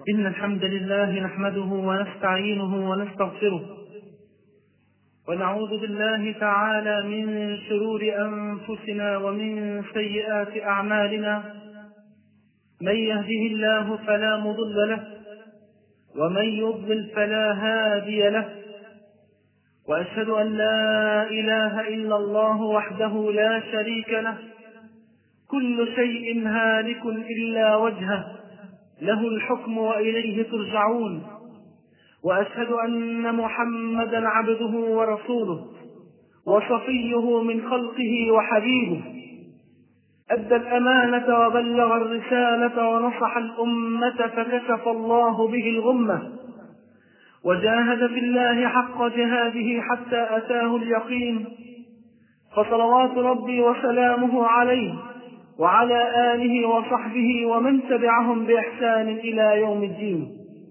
إن الحمد لله نحمده ونستعينه ونستغفره، ونعوذ بالله تعالى من شرور أنفسنا ومن سيئات أعمالنا. من يهده الله فلا مضل له، ومن يضلل فلا هادي له، وأشهد أن لا إله إلا الله وحده لا شريك له، كل شيء هالك إلا وجهه، له الحكم وإليه ترجعون. وأشهد أن محمدا عبده ورسوله وصفيه من خلقه وحبيبه، أدى الأمانة وبلغ الرسالة ونصح الأمة فكشف الله به الغمة، وجاهد في الله حق جهاده حتى أتاه اليقين. فصلوات ربي وسلامه عليه وعلى آله وصحبه ومن تبعهم بإحسان إلى يوم الدين.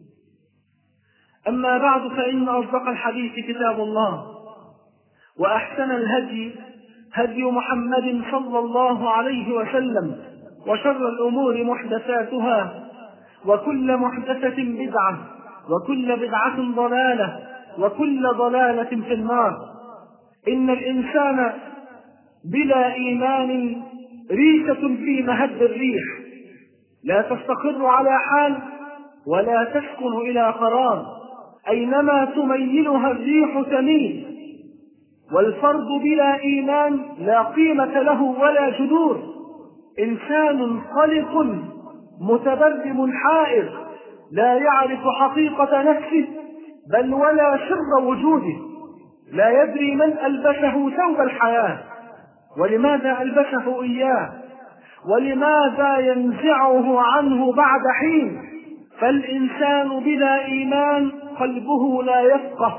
أما بعد، فإن أصدق الحديث كتاب الله، وأحسن الهدي هدي محمد صلى الله عليه وسلم، وشر الأمور محدثاتها، وكل محدثة بدعة، وكل بدعة ضلالة، وكل ضلالة في النار. إن الإنسان بلا إيمان ريشة في مهد الريح، لا تستقر على حال ولا تسكن إلى قرار، أينما تميلها الريح تميل. والفرد بلا إيمان لا قيمة له ولا جذور، إنسان قلق متبرم حائر، لا يعرف حقيقة نفسه بل ولا سر وجوده، لا يدري من ألبسه ثوب الحياة، ولماذا ألبسه إياه، ولماذا ينزعه عنه بعد حين. فالإنسان بلا إيمان قلبه لا يفقه،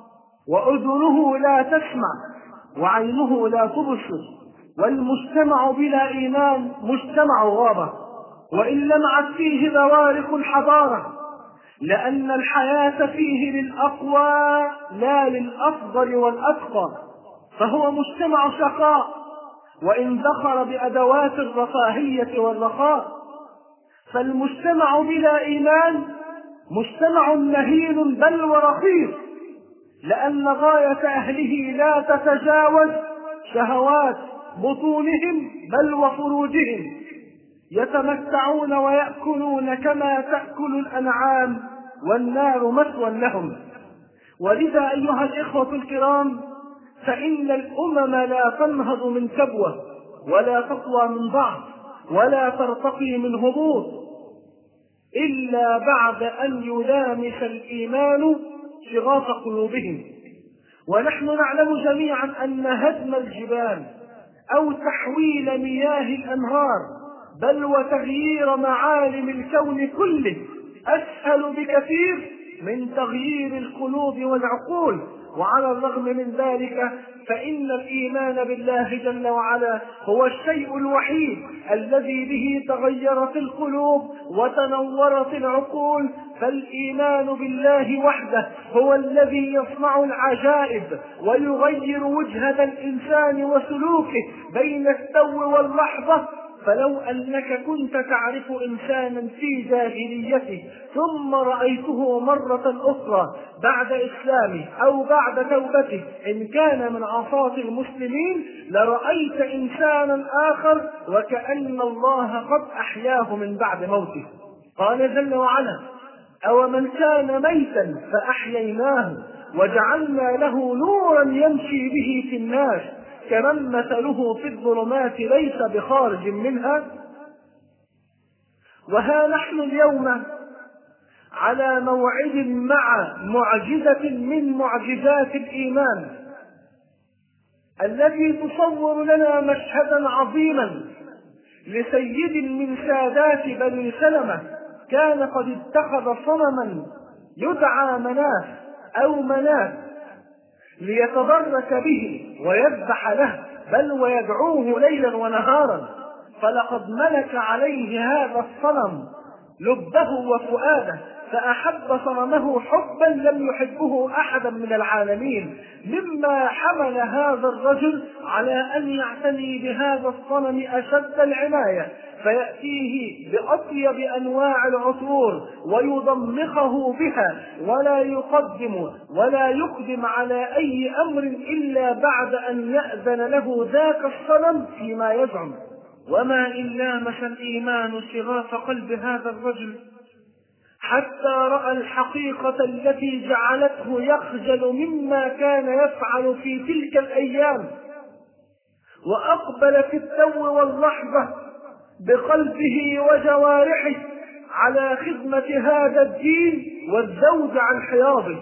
وأذنه لا تسمع، وعينه لا تبصر. والمجتمع بلا إيمان مجتمع غابة، وإن لمعت فيه بوارق الحضارة، لأن الحياة فيه للأقوى لا للأفضل والأتقى، فهو مجتمع شقاء وإن ذخر بأدوات الرفاهية والرخاء. فالمجتمع بلا إيمان مجتمع مهين بل ورخيص، لأن غاية أهله لا تتجاوز شهوات بطونهم بل وفروجهم، يتمتعون ويأكلون كما تأكل الأنعام، والنار مثوى لهم. ولذا أيها الإخوة الكرام، فإن الأمم لا تنهض من كبوة، ولا تقوى من ضعف، ولا ترتقي من هبوط، إلا بعد أن يلامس الإيمان شغاف قلوبهم. ونحن نعلم جميعا أن هدم الجبال أو تحويل مياه الأنهار بل وتغيير معالم الكون كله أسهل بكثير من تغيير القلوب والعقول. وعلى الرغم من ذلك فإن الإيمان بالله جل وعلا هو الشيء الوحيد الذي به تغيرت القلوب وتنورت العقول. فالإيمان بالله وحده هو الذي يصنع العجائب ويغير وجهة الإنسان وسلوكه بين التو واللحظة. فلو أنك كنت تعرف إنسانا في جاهليته ثم رأيته مرة أخرى بعد إسلامه أو بعد توبته، إن كان من عصاة المسلمين، لرأيت إنسانا آخر وكأن الله قد أحياه من بعد موته. قال جل وعلا: أومن كان ميتا فأحييناه وجعلنا له نورا يمشي به في الناس كمن مثله في الظلمات ليس بخارج منها. وها نحن اليوم على موعد مع معجزة من معجزات الإيمان التي تصور لنا مشهدا عظيما لسيد من سادات بني سلمة كان قد اتخذ صنما يدعى مناف أو منات ليتبرك به ويذبح له بل ويدعوه ليلا ونهارا. فلقد ملك عليه هذا الصنم لبه وفؤاده، فأحب صنمه حبا لم يحبه أحدا من العالمين، مما حمل هذا الرجل على أن يعتني بهذا الصنم أشد العناية، فيأتيه بأطيب أنواع العطور ويضمخه بها، ولا يقدم ولا يقدم على أي أمر إلا بعد أن يأذن له ذاك الصنم فيما يزعم. وما إن لامس الإيمان شغاف قلب هذا الرجل حتى رأى الحقيقة التي جعلته يخجل مما كان يفعل في تلك الأيام، وأقبل في التو واللحظة بقلبه وجوارحه على خدمة هذا الدين والزوج عن حياضه،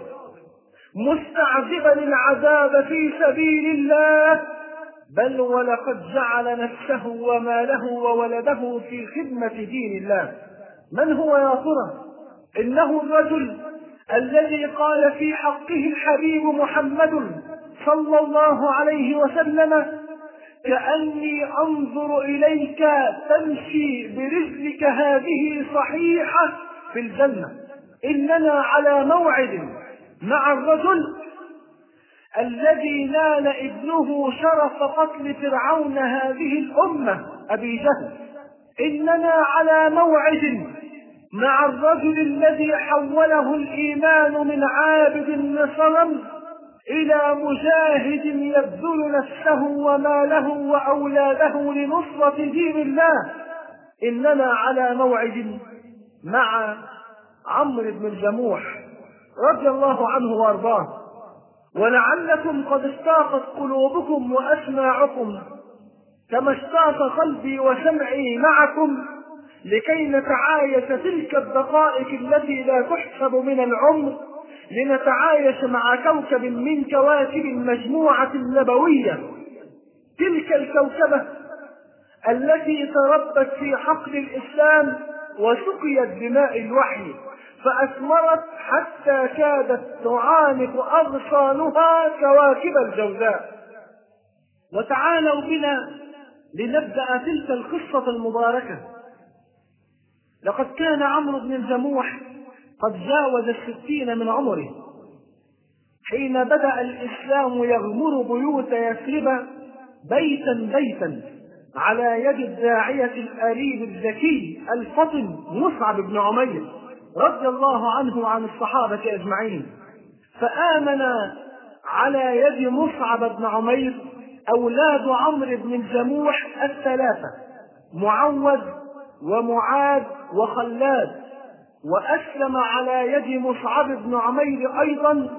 مستعذبا العذاب في سبيل الله، بل ولقد جعل نفسه وماله وولده في خدمة دين الله. من هو يا ترى؟ إنه الرجل الذي قال في حقه الحبيب محمد صلى الله عليه وسلم: كأني أنظر إليك تمشي برجلك هذه صحيحة في الجنة. إننا على موعد مع الرجل الذي نال ابنه شرف قتل فرعون هذه الأمة أبي جهل. إننا على موعد مع الرجل الذي حوله الإيمان من عابد لصنم إلى مجاهد يبذل نفسه وماله وأولاده لنصرة دين الله. إننا على موعد مع عمرو بن الجموح رضي الله عنه وارضاه. ولعلكم قد اشتاقت قلوبكم وأسماعكم كما اشتاق قلبي وسمعي معكم لكي نتعايش تلك الدقائق التي لا تحسب من العمر، لنتعايش مع كوكب من كواكب المجموعة النبوية، تلك الكوكبة التي تربت في حقل الإسلام وسقيت بماء الوحي فأثمرت حتى كادت تعانق أغصانها كواكب الجوزاء. وتعالوا بنا لنبدأ تلك القصة المباركة. لقد كان عمرو بن الجموح قد جاوز 60 من عمره حين بدأ الإسلام يغمر بيوت يثرب بيتا بيتا على يد الداعية الأريب الذكي الفطن مصعب بن عمير رضي الله عنه وعن الصحابة أجمعين. فآمن على يد مصعب بن عمير أولاد عمرو بن الجموح الثلاثة: معوذ ومعاذ وخلاد. وأسلم على يد مصعب بن عمير أيضا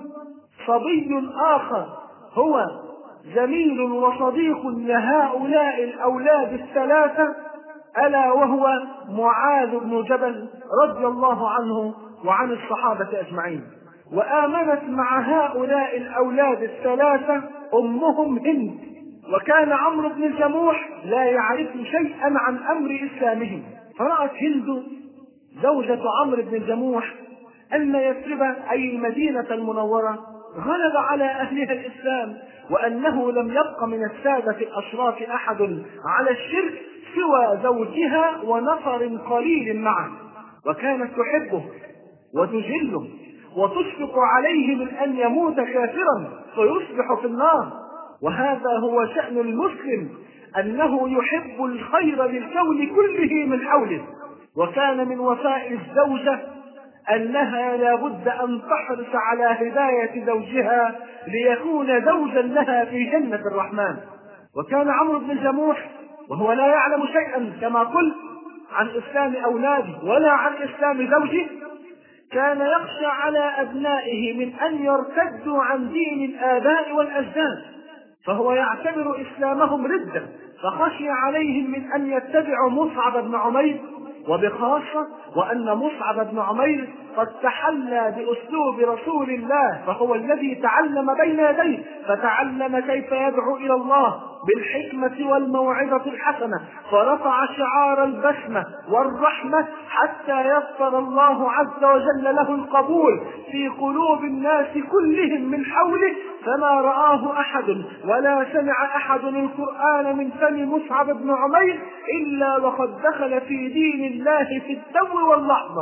صبي آخر هو زميل وصديق لهؤلاء الأولاد الثلاثة، ألا وهو معاذ بن جبل رضي الله عنه وعن الصحابة أجمعين. وآمنت مع هؤلاء الأولاد الثلاثة أمهم هند. وكان عمرو بن الجموح لا يعرف شيئا عن أمر إسلامهم، فرأت هند زوجة عمرو بن الجموح أن يثرب أي المدينة المنورة غلب على أهلها الإسلام، وأنه لم يبق من السادة الأشراف أحد على الشرك سوى زوجها ونفر قليل معه، وكانت تحبه وتجله وتشفق عليه من أن يموت كافرا فيصبح في النار. وهذا هو شأن المسلم، أنه يحب الخير للكون كله من حوله. وكان من وفاء الزوجة أنها لا بد أن تحرص على هداية زوجها ليكون زوجا لها في جنة الرحمن. وكان عمرو بن الجموح وهو لا يعلم شيئا كما قلت عن إسلام أولاده ولا عن إسلام زوجه، كان يخشى على أبنائه من أن يرتدوا عن دين الآباء والأجداد، فهو يعتبر إسلامهم ردة، فخشي عليهم من أن يتبعوا مصعب بن عمير، وبخاصة وأن مصعب بن عمير قد تحلى بأسلوب رسول الله، فهو الذي تعلم بين يديه، فتعلم كيف يدعو إلى الله بالحكمة والموعظة الحسنة، فرفع شعار البسمة والرحمة حتى يسر الله عز وجل له القبول في قلوب الناس كلهم من حوله، فما رآه أحد ولا سمع أحد القرآن من فم مصعب بن عمير إلا وقد دخل في دين الله في التو واللحظة.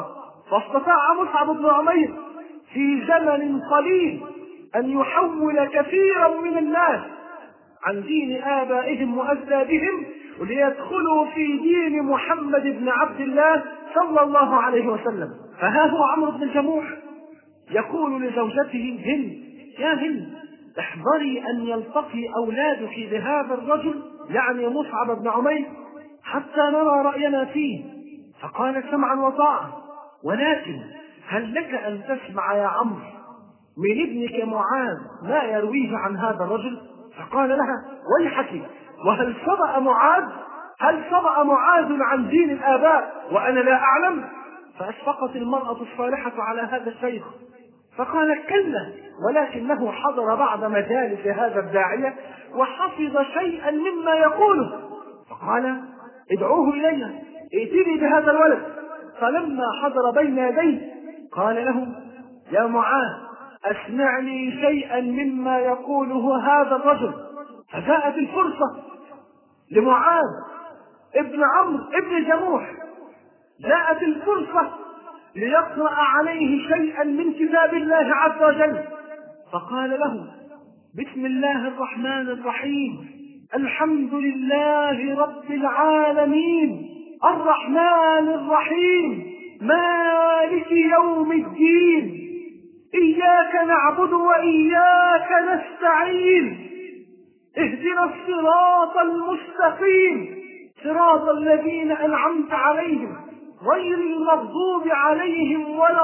فاستطاع مصعب بن عمير في زمن قليل أن يحول كثيرا من الناس عن دين آبائهم وأجدادهم ليدخلوا في دين محمد بن عبد الله صلى الله عليه وسلم. فها هو عمرو بن الجموح يقول لزوجته هند: يا هند، احذري أن يلتقي أولادك بهذا الرجل، يعني مصعب بن عمير، حتى نرى رأينا فيه. فقالت: سمعا وطاعة، ولكن هل لك أن تسمع يا عمرو من ابنك معاذ ما يرويه عن هذا الرجل؟ فقال لها: ويحك، وهل صبأ معاذ؟ هل صبأ معاذ عن دين الآباء وأنا لا أعلم؟ فأشفقت المرأة الصالحة على هذا الشيخ، فقالت: كلا، ولكنه حضر بعض مجالس هذا الداعية وحفظ شيئا مما يقوله. فقال: ادعوه إلي، ائتني بهذا الولد. فلما حضر بين يديه قال له: يا معاذ، أسمعني شيئا مما يقوله هذا الرجل. فجاءت الفرصة لمعاذ ابن عمرو ابن الجموح، جاءت الفرصة ليقرأ عليه شيئا من كتاب الله عز وجل. فقال له: بسم الله الرحمن الرحيم، الحمد لله رب العالمين، الرحمن الرحيم، مالك يوم الدين، إياك نعبد وإياك نستعين، اهدنا الصراط المستقيم، صراط الذين أنعمت عليهم غير المغضوب عليهم ولا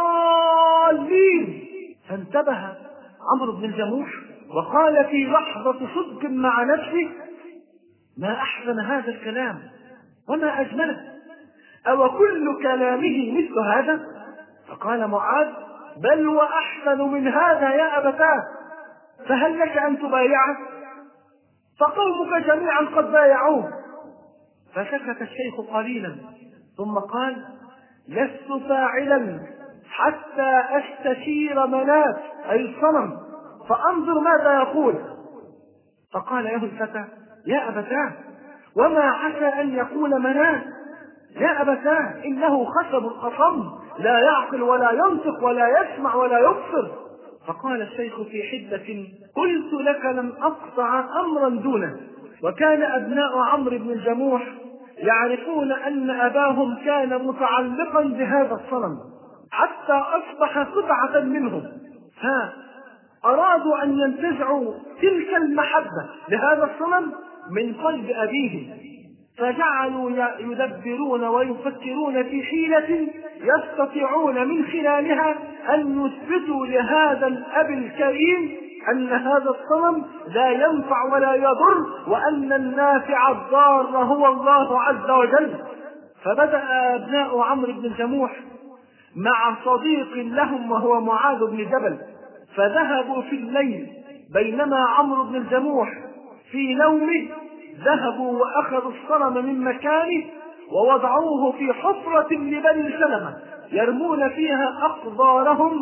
الضالين. فانتبه عمرو بن الجموح وقال في لحظة صدق مع نفسه: ما أحسن هذا الكلام وما أجمله، أو كل كلامه مثل هذا؟ فقال معاذ: بل وأحسن من هذا يا أبتاه، فهل لك أن تبايعه؟ فقومك جميعا قد بايعوه. فسكت الشيخ قليلا ثم قال: لست فاعلا حتى أستشير منات أي الصنم فأنظر ماذا يقول. فقال له الفتى: يا أبتاه، وما عسى أن يقول منات؟ يا أبتاه، إنه خشب الأصم، لا يعقل ولا ينطق ولا يسمع ولا يبصر. فقال الشيخ في حدة: قلت لك لم أقطع أمرا دونه. وكان أبناء عمرو بن الجموح يعرفون أن أباهم كان متعلقا بهذا الصنم حتى أصبح قطعة منهم، فأرادوا أن ينتزعوا تلك المحبة لهذا الصنم من قلب أبيهم، فجعلوا يدبرون ويفكرون في حيلة يستطيعون من خلالها أن يثبتوا لهذا الأب الكريم أن هذا الصنم لا ينفع ولا يضر، وأن النافع الضار هو الله عز وجل. فبدأ أبناء عمرو بن الجموح مع صديق لهم وهو معاذ بن جبل، فذهبوا في الليل بينما عمرو بن الجموح في نومه، ذهبوا وأخذوا الصنم من مكانه ووضعوه في حفرة لبني سلمة يرمون فيها أقدارهم،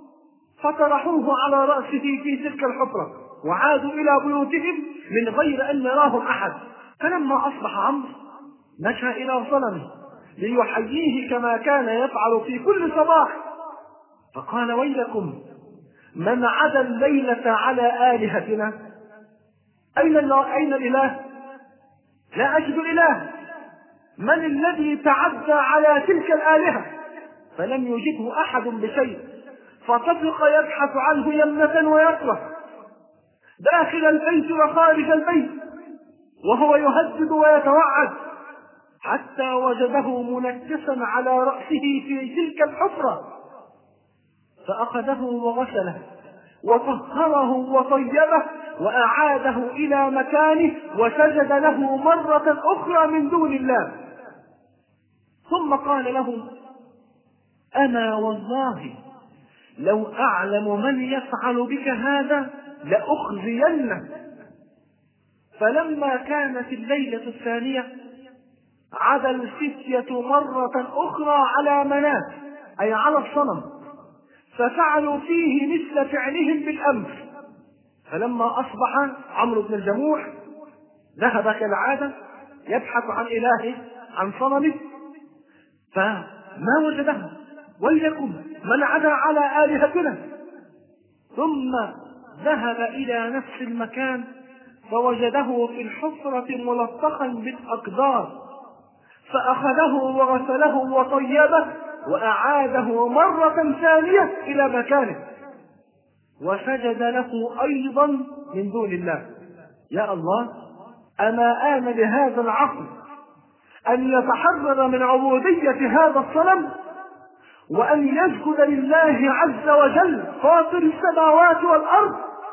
فطرحوه على رأسه في تلك الحفرة وعادوا إلى بيوتهم من غير أن يراهم أحد. فلما أصبح عمرو مشى إلى صنمه ليحييه كما كان يفعل في كل صباح، فقال: ويلكم، من عدا الليلة على آلهتنا؟ أين الإله؟ لا أجد الإله. من الذي تعدى على تلك الآلهة؟ فلم يجبه أحد بشيء، فطفق يبحث عنه يمنة ويسرة داخل البيت وخارج البيت وهو يهدد ويتوعد، حتى وجده منكسا على رأسه في تلك الحفرة، فأخذه وغسله وطهره وطيبه وأعاده إلى مكانه وسجد له مرة أخرى من دون الله، ثم قال له: أنا والله لو أعلم من يفعل بك هذا لأخزينه. فلما كانت الليلة الثانية عدا الفتية مرة أخرى على منات أي على الصنم، ففعلوا فيه مثل فعلهم بالأمس. فلما أصبح عمرو بن الجموح ذهب كالعادة يبحث عن إلهه عن صنمه، فما وجده، وليكن من عدا على آلهتنا. ثم ذهب إلى نفس المكان فوجده في الحفرة ملطخا بالأقدار، فأخذه وغسله وطيبه وأعاده مرة ثانية إلى مكانه، وسجد له أيضا من دون الله. يا الله، أما آن لهذا العقل أن يتحرر من عبودية هذا الصنم وأن يسجد لله عز وجل فاطر السماوات والأرض؟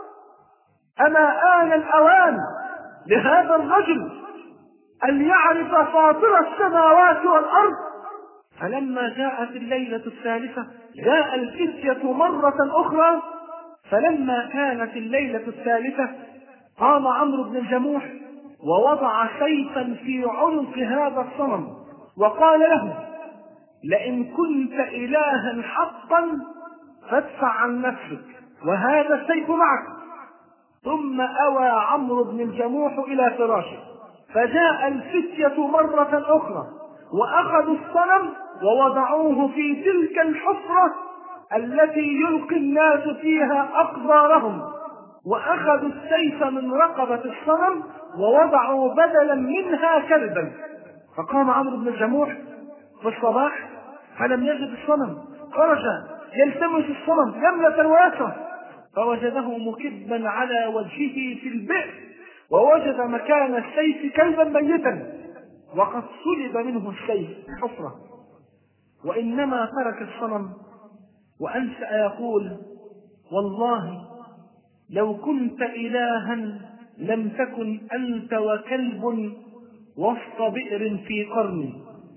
أما آن الأوان لهذا الرجل أن يعرف فاطر السماوات والأرض؟ فلما جاءت الليلة الثالثة جاء الفتية مرة أخرى. فلما كانت الليلة الثالثة قام عمرو بن الجموح ووضع سيفا في عنق هذا الصنم وقال له: لئن كنت إلها حقا فادفع عن نفسك وهذا السيف معك. ثم أوى عمرو بن الجموح إلى فراشه، فجاء الفتية مرة أخرى وأخذوا الصنم ووضعوه في تلك الحفرة التي يلقي الناس فيها أقدارهم، وأخذوا السيف من رقبة الصنم ووضعوا بدلا منها كلبا. فقام عمرو بن الجموح في الصباح فلم يجد الصنم، خرج يلتمس الصنم يمنة ويسرى فوجده مكبا على وجهه في البئر، ووجد مكان السيف كلبا ميتا وقد سلب منه السيف حفرة. وإنما ترك الصنم وأنشأ يقول: والله لو كنت إلها لم تكن أنت وكلب وسط بئر في قرني.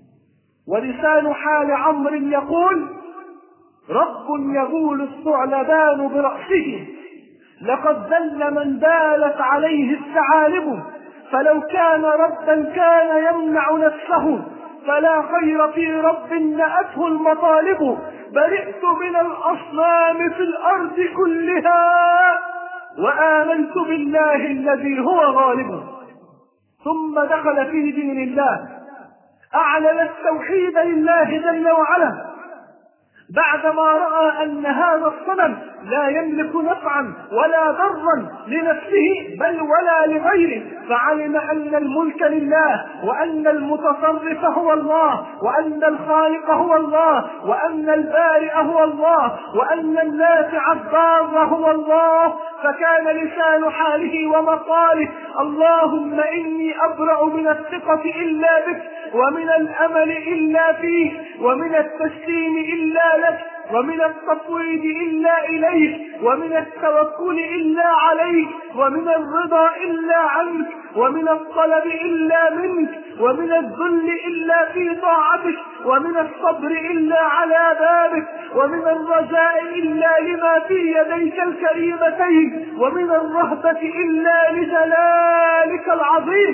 ولسان حال عمرو يقول: رب يقول الثعلبان برأسه لقد ذل من بالت عليه الثعالب، فلو كان ربا كان يمنع نفسه، فلا خير في رب نأته المطالب. برئت من الأصنام في الأرض كلها وآمنت بالله الذي هو غالب. ثم دخل في دين الله، أعلن التوحيد لله جل وعلا بعدما رأى أن هذا الصنم لا يملك نفعا ولا ضرا لنفسه بل ولا لغيره، فعلم أن الملك لله، وأن المتصرف هو الله، وأن الخالق هو الله، وأن البارئ هو الله، وأن النافع الضار هو الله. فكان لسان حاله ومقاله: اللهم إني أبرأ من الثقة إلا بك، ومن الأمل إلا فيك، ومن التسليم إلا لك، ومن التفويض إلا إليك، ومن التوكل إلا عليك، ومن الرضا إلا عنك، ومن الطلب إلا منك، ومن الذل إلا في طاعتك، ومن الصبر إلا على بابك، ومن الرجاء إلا لما في يديك الكريمتين، ومن الرهبة إلا لجلالك العظيم.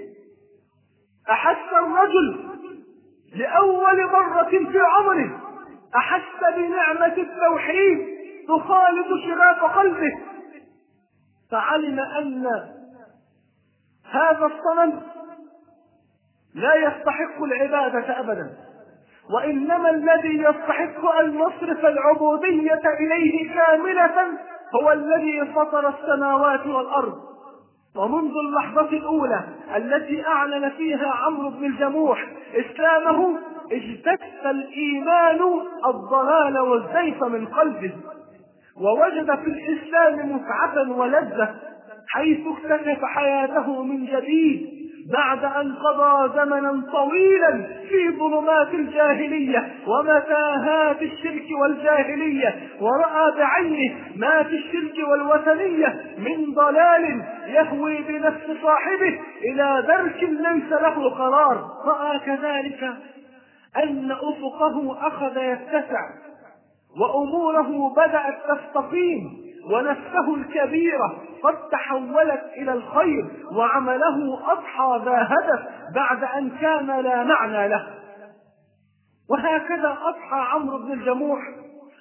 أحس الرجل لأول مرة في عمره، أحس بنعمة التوحيد تخالط شغاف قلبه، فعلم أن هذا الصنم لا يستحق العبادة أبدا، وإنما الذي يستحق أن يصرف العبودية إليه كاملة هو الذي فطر السماوات والأرض. ومنذ اللحظة الأولى التي أعلن فيها عمرو بن الجموح إسلامه اجتث الإيمان الضلال والزيف من قلبه، ووجد في الإسلام متعة ولذة، حيث اكتشف حياته من جديد بعد أن قضى زمنا طويلا في ظلمات الجاهلية ومتاهات الشرك والجاهلية، ورأى بعينه ما في الشرك والوثنية من ضلال يهوي بنفس صاحبه إلى درك ليس له قرار. رأى كذلك أن أفقه أخذ يتسع، وأموره بدأت تستقيم، ونفسه الكبيرة قد تحولت إلى الخير، وعمله أضحى ذا هدف بعد أن كان لا معنى له. وهكذا أضحى عمرو بن الجموح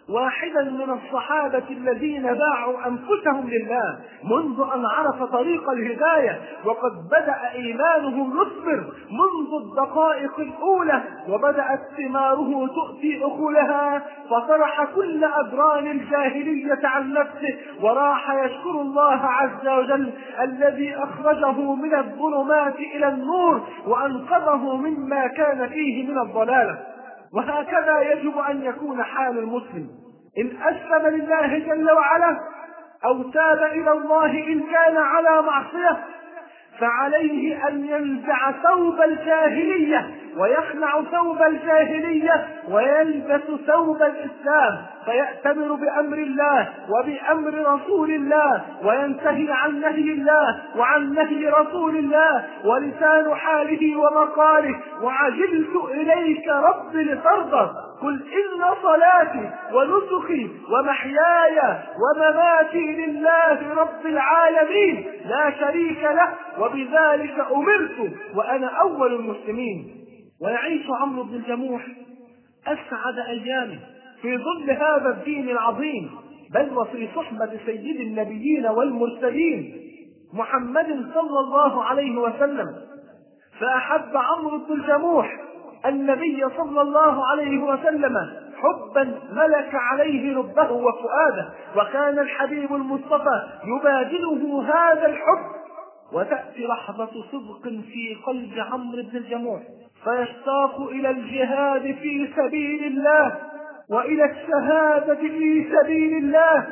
واحدا من الصحابة الذين باعوا أنفسهم لله منذ أن عرف طريق الهداية، وقد بدأ إيمانه يثمر منذ الدقائق الأولى، وبدأت ثماره تؤتي أكلها، فطرح كل أدران الجاهلية عن نفسه وراح يشكر الله عز وجل الذي أخرجه من الظلمات إلى النور وأنقذه مما كان فيه من الضلالة. وهكذا يجب أن يكون حال المسلم إن أسلم لله جل وعلا أو تاب إلى الله إن كان على معصية، فعليه أن ينزع ثوب الجاهلية ويخلع ثوب الجاهلية ويلبس ثوب الإسلام، فيأتمر بأمر الله وبأمر رسول الله وينتهي عن نهي الله وعن نهي رسول الله ولسان حاله ومقاله. وعجلت إليك رب لترضى، قل إن صلاتي ونسكي ومحياي ومماتي لله رب العالمين لا شريك له وبذلك أمرت وأنا أول المسلمين. ويعيش عمرو بن الجموح أسعد أيامه في ظل هذا الدين العظيم، بل وفي صحبة سيد النبيين والمرسلين محمد صلى الله عليه وسلم. فأحب عمرو بن الجموح النبي صلى الله عليه وسلم حبا ملك عليه لبه وفؤاده، وكان الحبيب المصطفى يبادله هذا الحب. وتأتي لحظة صدق في قلب عمرو بن الجموح فيشتاق إلى الجهاد في سبيل الله وإلى الشهادة في سبيل الله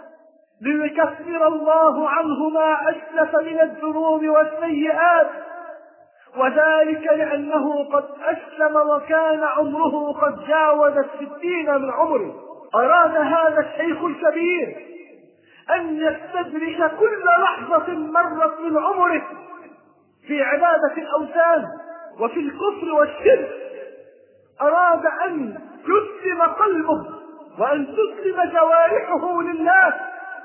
ليكفر الله عنه ما أسلف من الذنوب والسيئات، وذلك لأنه قد أسلم وكان عمره قد جاوز 60 من عمره. أراد هذا الشيخ الكبير أن يستدرك كل لحظة مرت من عمره في عبادة الأوثان وفي الكفر والشرك. أراد أن يسلم قلبه وأن تسلم جوارحه لله،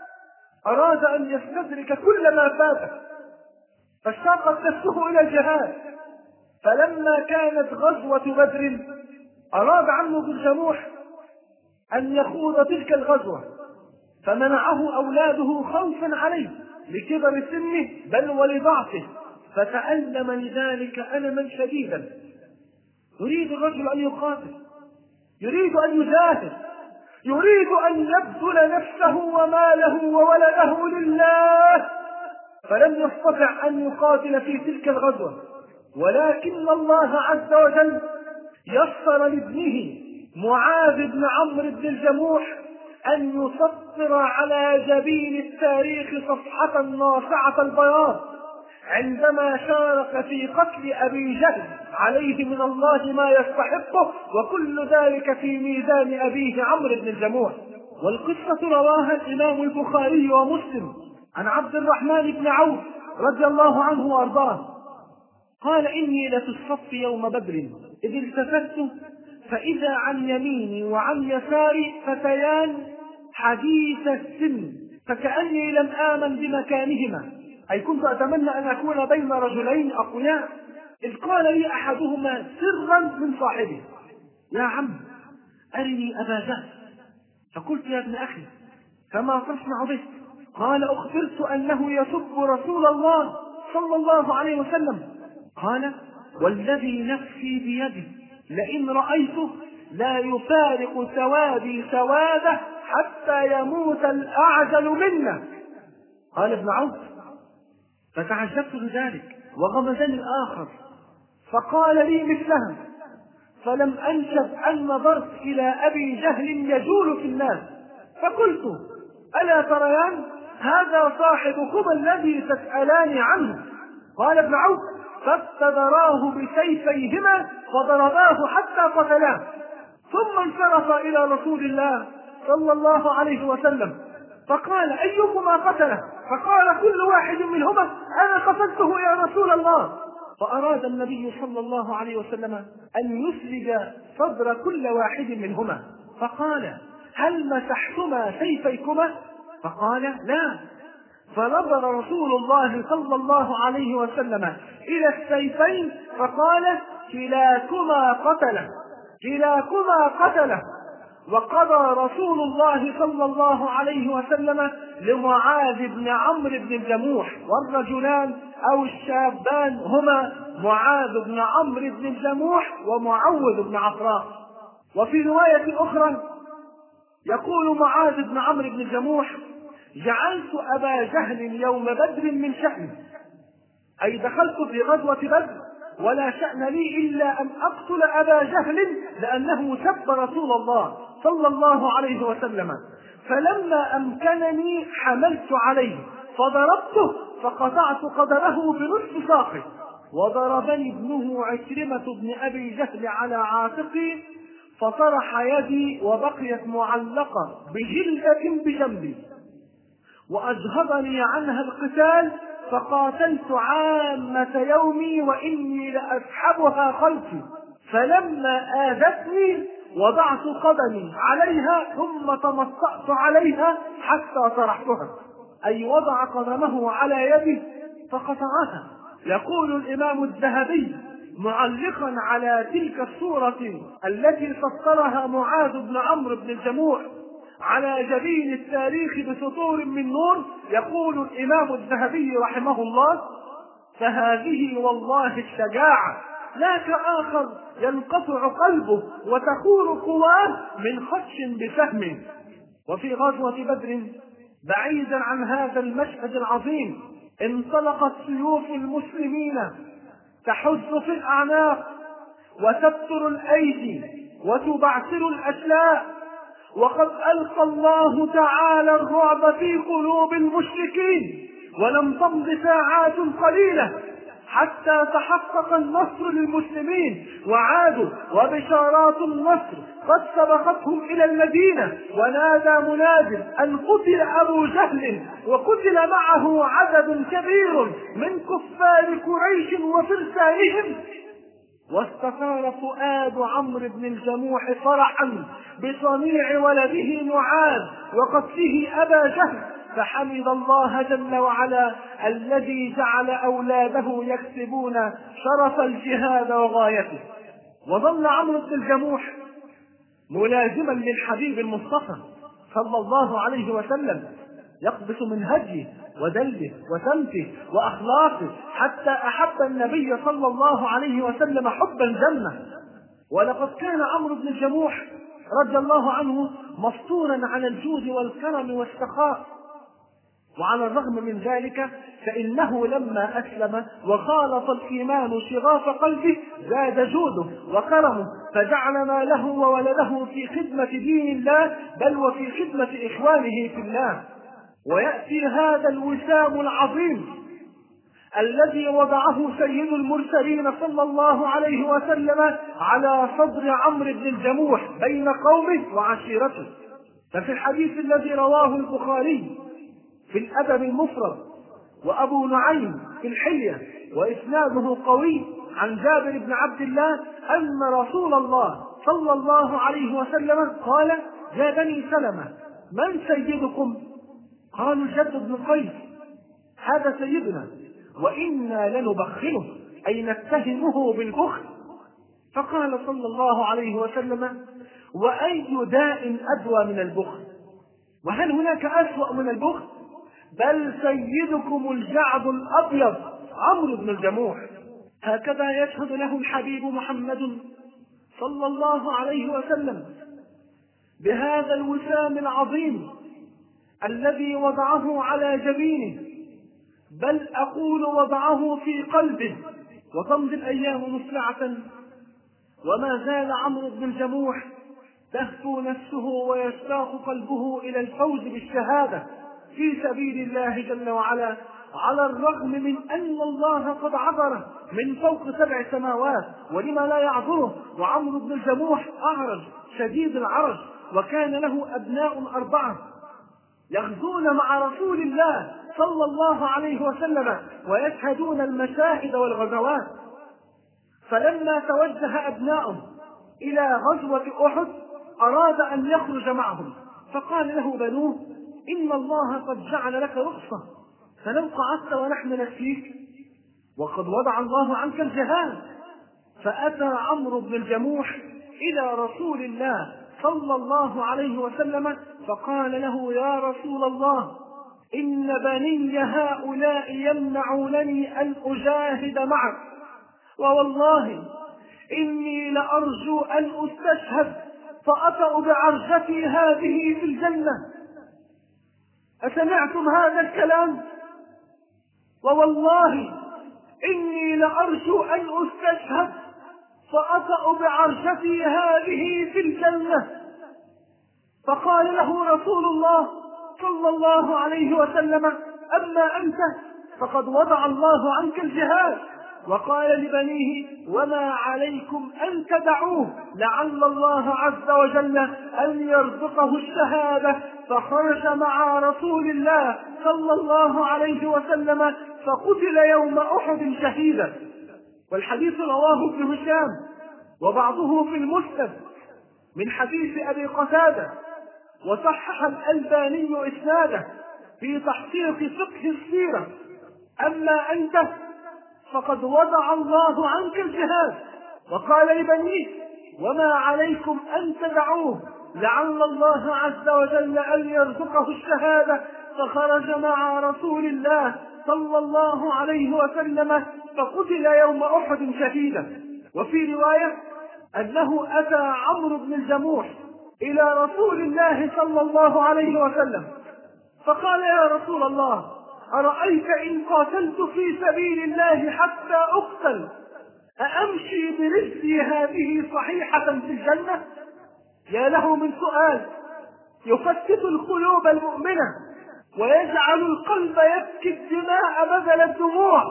أراد أن يستدرك كل ما فاته، فاشتاقت نفسه إلى الجهاد. فلما كانت غزوة بدر أراد عمرو بن الجموح أن يخوض تلك الغزوة، فمنعه أولاده خوفا عليه لكبر سنه بل ولضعفه، فتألم لذلك ألما شديدا. يريد الرجل أن يقاتل، يريد أن يجاهد، يريد أن يبذل نفسه وماله وولده لله، فلم يستطع أن يقاتل في تلك الغزوة. ولكن الله عز وجل يسر لابنه معاذ بن عمرو بن الجموح أن يسطر على جبين التاريخ صفحة ناصعة البياض عندما شارك في قتل أبي جهل عليه من الله ما يستحقه، وكل ذلك في ميزان أبيه عمرو بن الجموح. والقصة رواها الإمام البخاري ومسلم عن عبد الرحمن بن عوف رضي الله عنه وأرضاه قال: إني لفي الصف يوم بدر إذ التفت فإذا عن يميني وعن يساري فتيان حديث السن فكأني لم آمن بمكانهما، أي كنت أتمنى أن أكون بين رجلين أقوياء. إذ قال لي أحدهما سرا من صاحبه: يا عم أرني أبا جهل. فقلت: يا ابن أخي فما تصنع به؟ قال: أخبرت أنه يسب رسول الله صلى الله عليه وسلم. قال: والذي نفسي بيده لئن رأيته لا يفارق سوادي سواده حتى يموت الأعجل منا. قال ابن عوف: فتعجبت بذلك وغمزني الآخر فقال لي مثلها، فلم أنشب أن نظرت إلى أبي جهل يجول في الناس فقلت: ألا تريان هذا صاحبكم الذي تسألان عنه؟ قال ابن عوف: فابتدراه بسيفيهما فضرباه حتى قتلاه، ثم انصرف إلى رسول الله صلى الله عليه وسلم فقال: أيكما قتله؟ فقال كل واحد منهما: أنا قتلته يا رسول الله. فأراد النبي صلى الله عليه وسلم أن يسلج صدر كل واحد منهما، فقال: هل مسحتما سيفيكما؟ فقال: لا. فنظر رسول الله صلى الله عليه وسلم إلى السيفين فقال: كلاكما قتله، كلاكما قتله. وقضى رسول الله صلى الله عليه وسلم لمعاذ بن عمرو بن الجموح، والرجلان أو الشابان هما معاذ بن عمرو بن الجموح ومعوذ بن عفراء. وفي رواية أخرى يقول معاذ بن عمرو بن الجموح: جعلت أبا جهل يوم بدر من شأني، أي دخلت في غزوة بدر ولا شأن لي إلا أن أقتل أبا جهل لأنه سب رسول الله صلى الله عليه وسلم، فلما أمكنني حملت عليه فضربته فقطعت قدره بنصف ساقه، وضربني ابنه عكرمة بن أبي جهل على عاتقي فطرح يدي وبقيت معلقة بجلدة بجنبي، وأجهضني عنها القتال فقاتلت عامة يومي وإني لأسحبها خلفي، فلما آذتني وضعت قدمي عليها ثم تمطأت عليها حتى طرحتها، أي وضع قدمه على يدي فقطعها. يقول الإمام الذهبي معلقا على تلك الصورة التي سطرها معاذ بن عمرو بن الجموح على جبين التاريخ بسطور من نور، يقول الإمام الذهبي رحمه الله: فهذه والله الشجاعة، لا كآخر ينقطع قلبه وتخور قواه من خدش بسهم. وفي غزوة بدر بعيدا عن هذا المشهد العظيم انطلقت سيوف المسلمين تحز في الأعناق وتبتر الأيدي وتبعثر الأشلاء، وقد ألقى الله تعالى الرعب في قلوب المشركين، ولم تمض ساعات قليلة حتى تحقق النصر للمسلمين وعادوا وبشارات النصر قد سبقتهم إلى المدينة. ونادى مناد أن قتل أبو جهل وقتل معه عدد كبير من كفار قريش وفرسانهم، واستثار فؤاد عمرو بن الجموح فرحا بصنيع ولده معاذ وقتله أبا جهل، فحمد الله جل وعلا الذي جعل أولاده يكسبون شرف الجهاد وغايته. وظل عمرو بن الجموح ملازما للحبيب المصطفى صلى الله عليه وسلم، يقبس من هديه ودله وسمته وأخلاقه حتى أحب النبي صلى الله عليه وسلم حبا جما. ولقد كان عمرو بن الجموح رضي الله عنه مفطورا على الجود والكرم والسخاء، وعلى الرغم من ذلك فإنه لما أسلم وخالط الإيمان شغاف قلبه زاد جوده وكرمه، فجعل ماله وولده في خدمة دين الله بل وفي خدمة إخوانه في الله. ويأتي هذا الوسام العظيم الذي وضعه سيد المرسلين صلى الله عليه وسلم على صدر عمرو بن الجموح بين قومه وعشيرته. ففي الحديث الذي رواه البخاري في الأدب المفرد وأبو نعيم في الحلية وإسناده قوي عن جابر بن عبد الله أن رسول الله صلى الله عليه وسلم قال: يا بني سلمة من سيدكم؟ قالوا: الجد بن قيس، هذا سيدنا، وإنا لنبخله أي نتهمه بالبخل. فقال صلى الله عليه وسلم: وأي داء أدوى من البخل؟ وهل هناك أسوأ من البخل؟ بل سيدكم الجعد الأبيض عمرو بن الجموح. هكذا يشهد له الحبيب محمد صلى الله عليه وسلم بهذا الوسام العظيم الذي وضعه على جبينه، بل أقول وضعه في قلبه. وتمضي الأيام مسرعة وما زال عمرو بن الجموح تهفو نفسه ويشتاق قلبه إلى الفوز بالشهادة في سبيل الله جل وعلا، على الرغم من أن الله قد عبره من فوق 7 سماوات، ولما لا يعذره. وعمرو بن الجموح أعرج شديد العرج، وكان له أبناء 4 يغزون مع رسول الله صلى الله عليه وسلم ويشهدون المشاهد والغزوات. فلما توجه أبناؤه إلى غزوة أحد أراد أن يخرج معهم، فقال له بنوه: إن الله قد جعل لك رخصة، فلو قعدت ونحن نسليك، وقد وضع الله عنك الجهاد. فأتى عمرو بن الجموح إلى رسول الله صلى الله عليه وسلم فقال له: يا رسول الله، إن بني هؤلاء يمنعونني أن أجاهد معك، ووالله إني لأرجو أن أستشهد فأطأ بعرجتي هذه في الجنة. أسمعتم هذا الكلام؟ ووالله إني لأرجو أن أستشهد فأطأ بعرجتي هذه في الجنة. فقال له رسول الله صلى الله عليه وسلم: أما أنت فقد وضع الله عنك الجهاد. وقال لبنيه: وما عليكم أن تدعوه لعل الله عز وجل أن يرزقه الشهادة. فخرج مع رسول الله صلى الله عليه وسلم فقتل يوم أحد شهيدا. والحديث رواه ابن هشام وبعضه في المسند من حديث أبي قتادة، وصحح الألباني إسناده في تحقيق فقه السيرة. أما أنت فقد وضع الله عنك الجهاد. وقال لبنيه: وما عليكم أن تدعوه لعل الله عز وجل أن يرزقه الشهادة. فخرج مع رسول الله صلى الله عليه وسلم فقتل يوم أحد شهيدا. وفي رواية أنه أتى عمرو بن الجموح إلى رسول الله صلى الله عليه وسلم فقال: يا رسول الله، أرأيت إن قاتلت في سبيل الله حتى أقتل أأمشي برجلي هذه صحيحة في الجنة؟ يا له من سؤال يفتت القلوب المؤمنة ويجعل القلب يبكي الدماء بدل الدموع.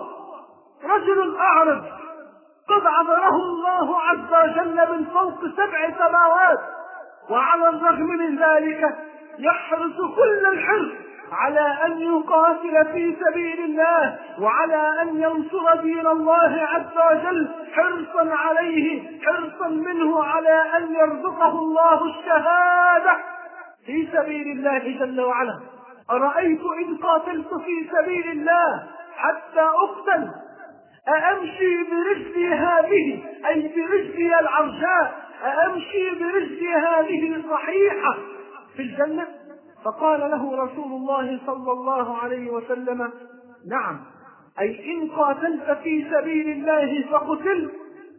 رجل أعرج قد عبره الله عز وجل من فوق 7 سماوات، وعلى الرغم من ذلك يحرص كل الحرص على أن يقاتل في سبيل الله وعلى أن ينصر دين الله عز وجل، حرصا عليه، حرصا منه على أن يرزقه الله الشهادة في سبيل الله جل وعلا. أرأيت إن قاتلت في سبيل الله حتى أقتل أأمشي برجلي هذه، أي برجلي العرجاء، أأمشي برجلي هذه صحيحة في الجنة؟ فقال له رسول الله صلى الله عليه وسلم: نعم، أي إن قاتلت في سبيل الله فقتلت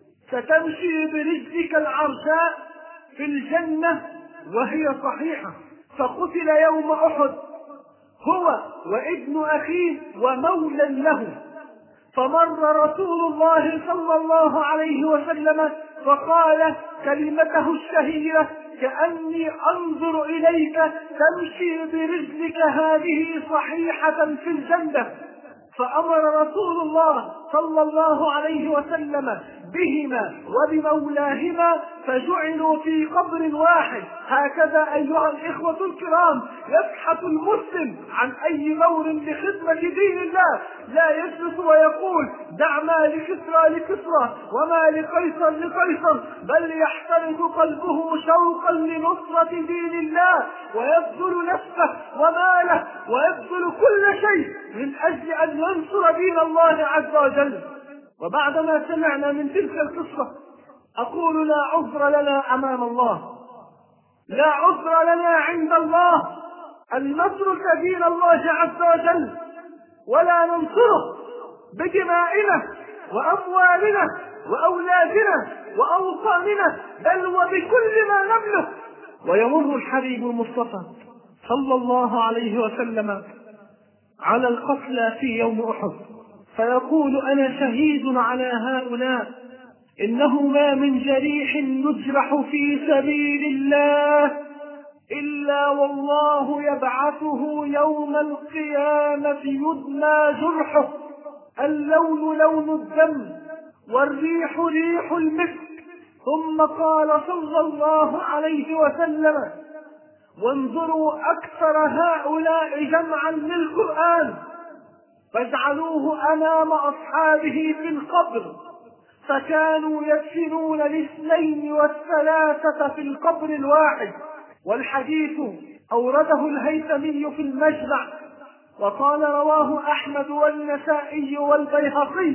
ستمشي برجلك العرجاء في الجنة وهي صحيحة. فقتل يوم أحد هو وابن أخيه ومولى له. فمر رسول الله صلى الله عليه وسلم فقال كلمته الشهيرة: كأني أنظر إليك تمشي برجلك هذه صحيحة في الجنة. فأمر رسول الله صلى الله عليه وسلم بهما وبمولاهما فجعلوا في قبر واحد. هكذا أيها الإخوة الكرام يبحث المسلم عن أي دور لخدمة دين الله، لا يجلس ويقول دع ما لكسرى لكسرى وما لقيصر لقيصر، بل يحترق قلبه شوقا لنصرة دين الله ويبذل نفسه وماله ويبذل كل شيء من أجل أن ينصر دين الله عز وجل. وبعدما سمعنا من تلك القصة أقول: لا عذر لنا أمام الله، لا عذر لنا عند الله أن نترك دين الله عز وجل ولا ننصره بدمائنا وأموالنا وأولادنا وأوطاننا، بل وبكل ما نملك. ويمر الحبيب المصطفى صلى الله عليه وسلم على القتلى في يوم أحد فيقول: أنا شهيد على هؤلاء، إنه ما من جريح يجرح في سبيل الله إلا والله يبعثه يوم القيامة يدمى جرحه، اللون لون الدم والريح ريح المسك. ثم قال صلى الله عليه وسلم: وانظروا أكثر هؤلاء جمعا للقرآن فاجعلوه أمام أصحابه في القبر، فكانوا يدفنون 2 و3 في القبر الواحد. والحديث أورده الهيثمي في المجمع، وقال رواه أحمد والنسائي والبيهقي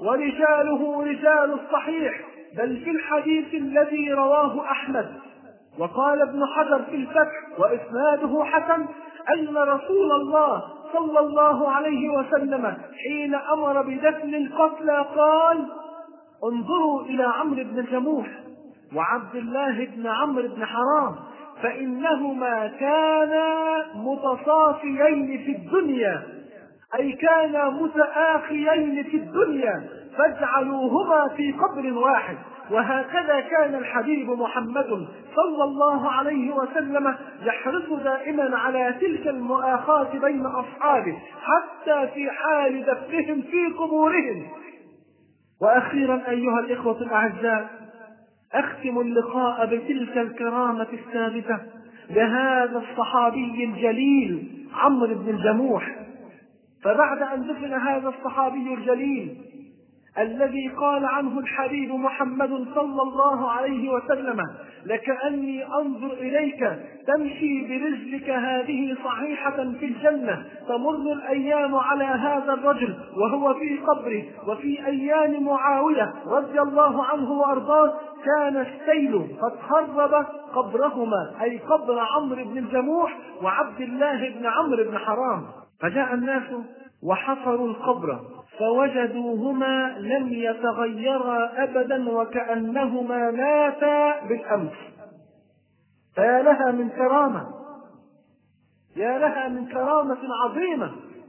ورجاله رجال الصحيح. بل في الحديث الذي رواه أحمد وقال ابن حجر في الفتح وإسناده حسن أن رسول الله صلى الله عليه وسلم حين أمر بدفن القتلى قال: انظروا إلى عمرو بن الجموح وعبد الله بن عمرو بن حرام فإنهما كانا متصافيين في الدنيا، أي كانا متآخيين في الدنيا، فاجعلوهما في قبر واحد. وهكذا كان الحبيب محمد صلى الله عليه وسلم يحرص دائما على تلك المؤاخاة بين أصحابه حتى في حال دفنهم في قبورهم. وأخيرا أيها الإخوة الأعزاء، أختم اللقاء بتلك الكرامة الثابتة لهذا الصحابي الجليل عمرو بن الجموح. فبعد أن دفن هذا الصحابي الجليل الذي قال عنه الحبيب محمد صلى الله عليه وسلم: لكأني أنظر إليك تمشي برجلك هذه صحيحة في الجنة، تمر الأيام على هذا الرجل وهو في قبره. وفي أيام معاوية رضي الله عنه وأرضاه كان السيل قد خرب قبرهما، أي قبر عمرو بن الجموح وعبد الله بن عمرو بن حرام. فجاء الناس وحفروا القبر فوجدوهما لم يتغيرا أبدا وكأنهما ماتا بالأمس. فيا لها من كرامة، يا لها من كرامة عظيمة.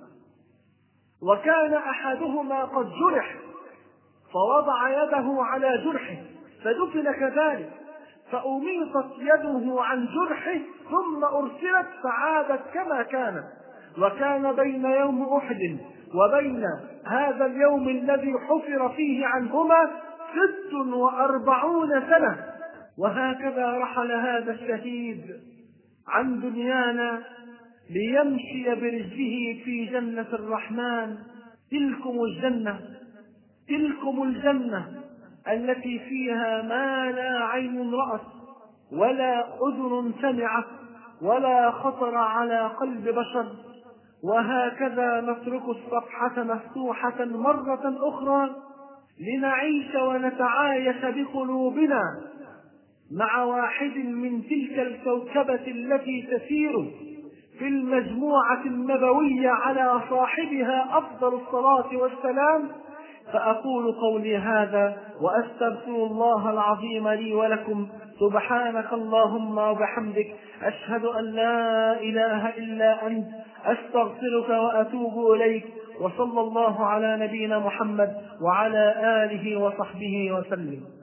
وكان أحدهما قد جرح فوضع يده على جرحه فدفن كذلك، فأميطت يده عن جرحه ثم أرسلت فعادت كما كانت. وكان بين يوم أحد وبين هذا اليوم الذي حفر فيه عنهما 46 سنة. وهكذا رحل هذا الشهيد عن دنيانا ليمشي برجله في جنة الرحمن. تلكم الجنة، تلكم الجنة التي فيها ما لا عين رأت ولا أذن سمعت ولا خطر على قلب بشر. وهكذا نترك الصفحة مفتوحة مرة أخرى لنعيش ونتعايش بقلوبنا مع واحد من تلك الكوكبة التي تسير في المجموعة النبوية على صاحبها أفضل الصلاة والسلام. فأقول قولي هذا وأستغفر الله العظيم لي ولكم. سبحانك اللهم وبحمدك، أشهد أن لا إله إلا أنت، أستغفرك وأتوب إليك. وصلى الله على نبينا محمد وعلى آله وصحبه وسلم.